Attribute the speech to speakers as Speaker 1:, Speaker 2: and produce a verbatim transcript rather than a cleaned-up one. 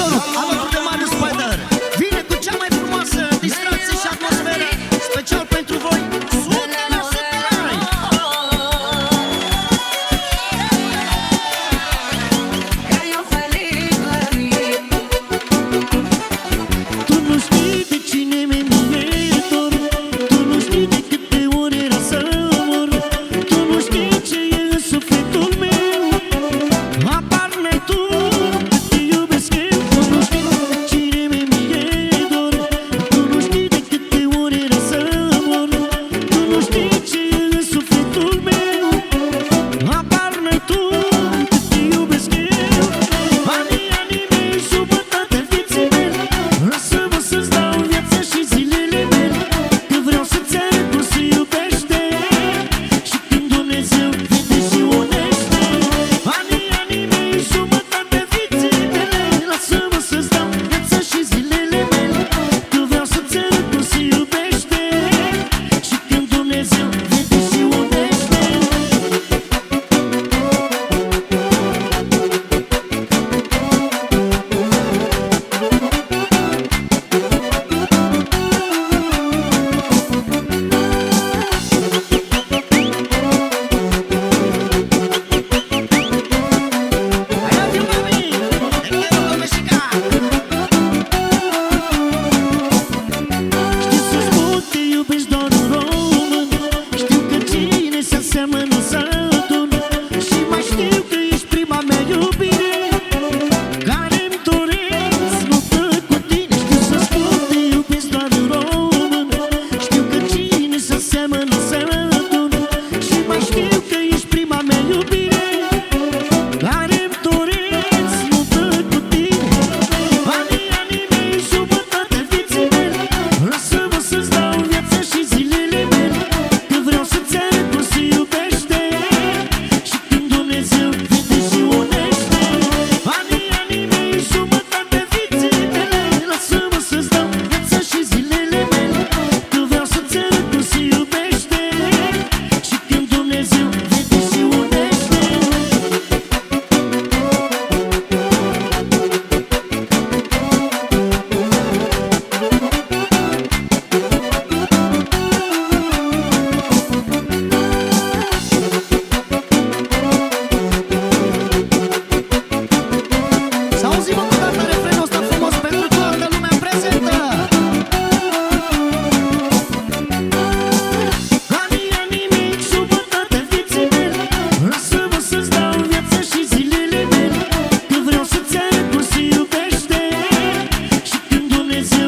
Speaker 1: Viitorul, alături de Marius Spider, vine cu cea mai frumoasă distracție și atmosferă, special pentru voi, sute la sute like. Tu nu știi de cine mi-e dor, tu nu știi de câte ori era să mor, tu nu știi ce e în sufletul meu, apar n-ai tu. Dumnezeu